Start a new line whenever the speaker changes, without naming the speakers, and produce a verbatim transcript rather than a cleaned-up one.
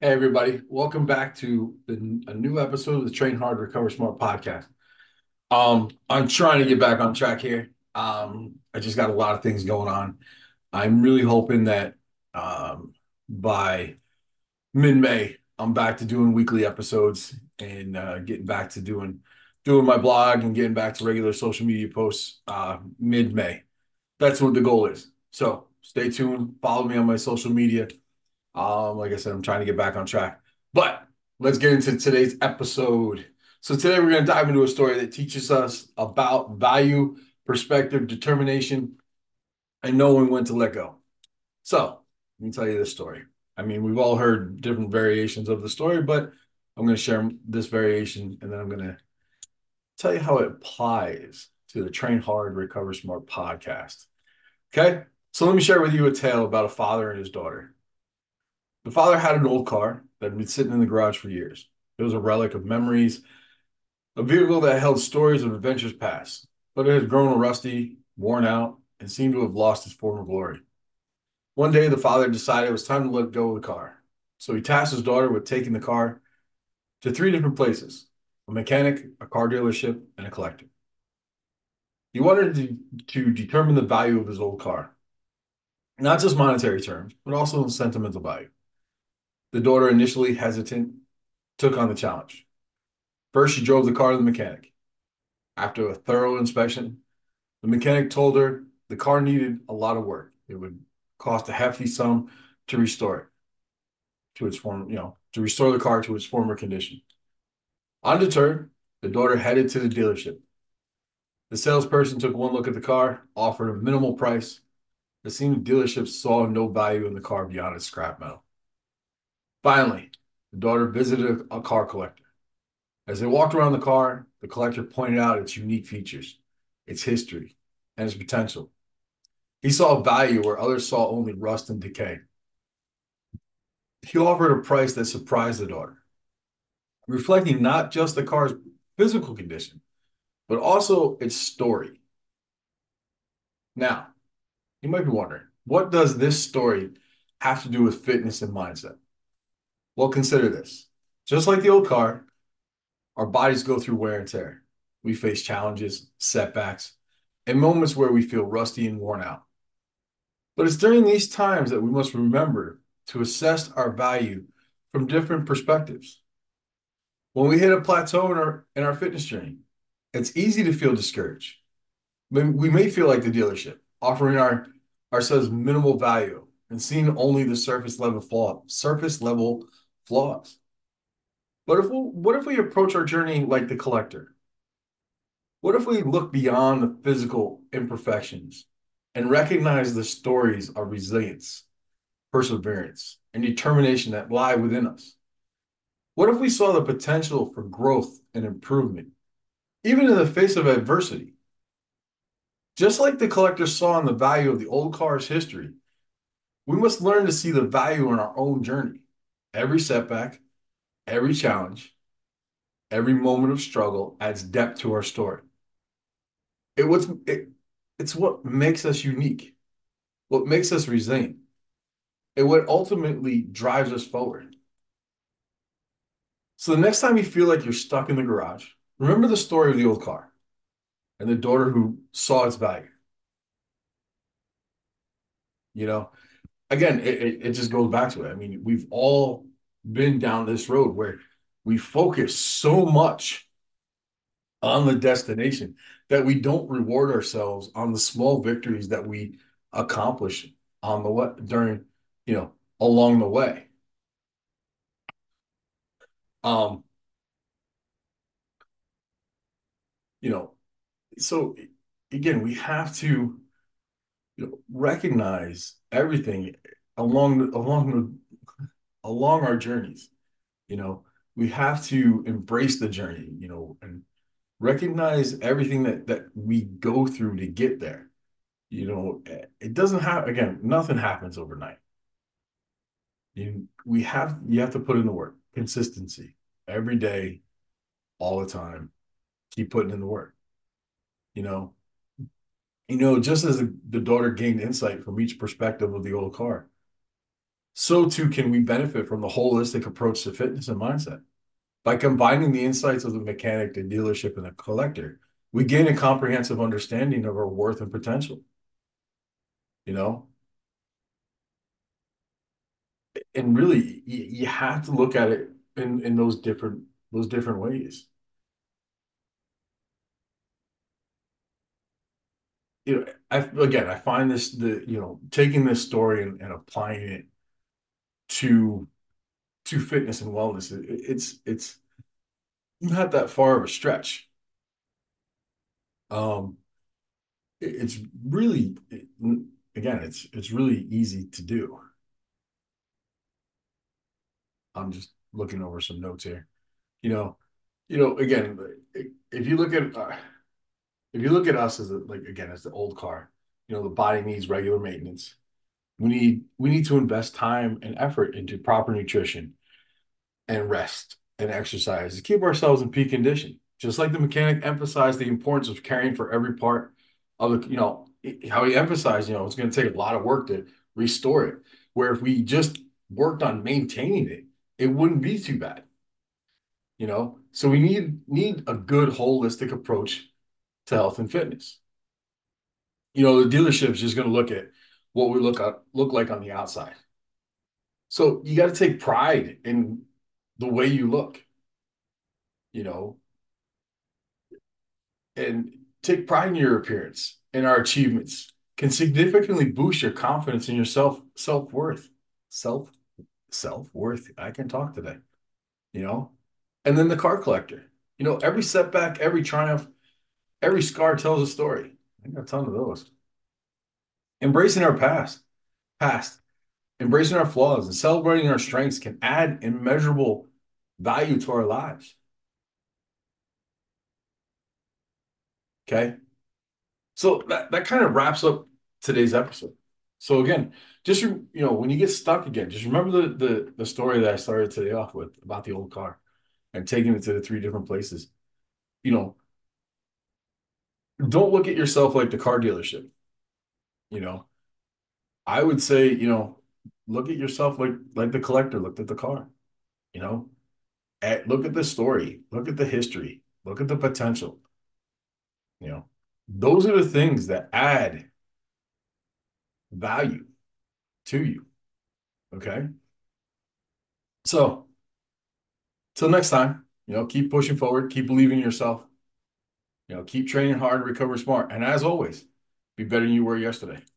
Hey everybody, welcome back to the, a new episode of the Train Hard, Recover Smart podcast. Um, I'm trying to get back on track here. Um, I just got a lot of things going on. I'm really hoping that um, by mid-May, I'm back to doing weekly episodes and uh, getting back to doing doing my blog and getting back to regular social media posts uh, mid-May. That's what the goal is. So stay tuned. Follow me on my social media. Um, like I said, I'm trying to get back on track. But let's get into today's episode. So today we're going to dive into a story that teaches us about value, perspective, determination, and knowing when to let go. So let me tell you this story. I mean, we've all heard different variations of the story, but I'm going to share this variation and then I'm going to tell you how it applies to the Train Hard, Recover Smart podcast. Okay. So let me share with you a tale about a father and his daughter. The father had an old car that had been sitting in the garage for years. It was a relic of memories, a vehicle that held stories of adventures past, but it had grown rusty, worn out, and seemed to have lost its former glory. One day, the father decided it was time to let go of the car. So he tasked his daughter with taking the car to three different places: a mechanic, a car dealership, and a collector. He wanted to, to determine the value of his old car, not just monetary terms, but also in sentimental value. The daughter, initially hesitant, took on the challenge. First, she drove the car to the mechanic. After a thorough inspection, the mechanic told her the car needed a lot of work. It would cost a hefty sum to restore it to its former, you know, to restore the car to its former condition. Undeterred, the daughter headed to the dealership. The salesperson took one look at the car, offered a minimal price. It seemed the dealership saw no value in the car beyond its scrap metal. Finally, the daughter visited a car collector. As they walked around the car, the collector pointed out its unique features, its history, and its potential. He saw value where others saw only rust and decay. He offered a price that surprised the daughter, reflecting not just the car's physical condition, but also its story. Now, you might be wondering, what does this story have to do with fitness and mindset? Well, consider this. Just like the old car, our bodies go through wear and tear. We face challenges, setbacks, and moments where we feel rusty and worn out. But it's during these times that we must remember to assess our value from different perspectives. When we hit a plateau in our in our fitness journey, it's easy to feel discouraged. We may feel like the dealership, offering our ourselves minimal value and seeing only the surface level flaw, surface level flaws. But if we, what if we approach our journey like the collector? What if we look beyond the physical imperfections and recognize the stories of resilience, perseverance, and determination that lie within us? What if we saw the potential for growth and improvement, even in the face of adversity? Just like the collector saw in the value of the old car's history, we must learn to see the value in our own journey. Every setback, every challenge, every moment of struggle adds depth to our story. It what's it, it's what makes us unique, what makes us resilient, and what ultimately drives us forward. So the next time you feel like you're stuck in the garage, remember the story of the old car and the daughter who saw its value. You know, again, it, it, it just goes back to it. I mean, we've all been down this road where we focus so much on the destination that we don't reward ourselves on the small victories that we accomplish on the way during, you know, along the way. Um, you know, so again, we have to, you know, recognize everything along the, along the, along our journeys. You know, we have to embrace the journey, you know, and recognize everything that that we go through to get there. You know, it doesn't have again, nothing happens overnight. You we have you have to put in the work, consistency every day, all the time. Keep putting in the work. You know, you know, just as the, the daughter gained insight from each perspective of the old car, so too can we benefit from the holistic approach to fitness and mindset. By combining the insights of the mechanic, the dealership, and the collector, we gain a comprehensive understanding of our worth and potential, you know? And really, you, you have to look at it in, in those different those different ways. You know, I again, I find this the you know taking this story and, and applying it to to fitness and wellness, it, it's it's not that far of a stretch. Um, it, it's really it, again, it's it's really easy to do. I'm just looking over some notes here. You know, you know, again, if you look at uh, if you look at us as a, like again as the old car, you know, the body needs regular maintenance. We need we need to invest time and effort into proper nutrition and rest and exercise to keep ourselves in peak condition. Just like the mechanic emphasized the importance of caring for every part of the, you know, how he emphasized, you know, it's going to take a lot of work to restore it. Where if we just worked on maintaining it, it wouldn't be too bad, you know. So we need need a good holistic approach to health and fitness. You know, the dealership's just going to look at what we look at, look like on the outside. So you got to take pride in the way you look, you know, and take pride in your appearance and our achievements can significantly boost your confidence in your self self worth, self self worth. I can talk today, you know. And then the car collector, you know, every setback, every triumph, every scar tells a story. I got a ton of those. Embracing our past, past, embracing our flaws, and celebrating our strengths can add immeasurable value to our lives. Okay. So that, that kind of wraps up today's episode. So again, just you know, when you get stuck again, just remember the the the story that I started today off with about the old car and taking it to the three different places. You know, don't look at yourself like the car dealership. You know, I would say, you know, look at yourself like like the collector looked at the car. You know, at, look at the story, look at the history, look at the potential. You know, those are the things that add value to you. Okay, so till next time, you know, keep pushing forward, keep believing in yourself, you know, keep training hard, recover smart. And as always, be better than you were yesterday.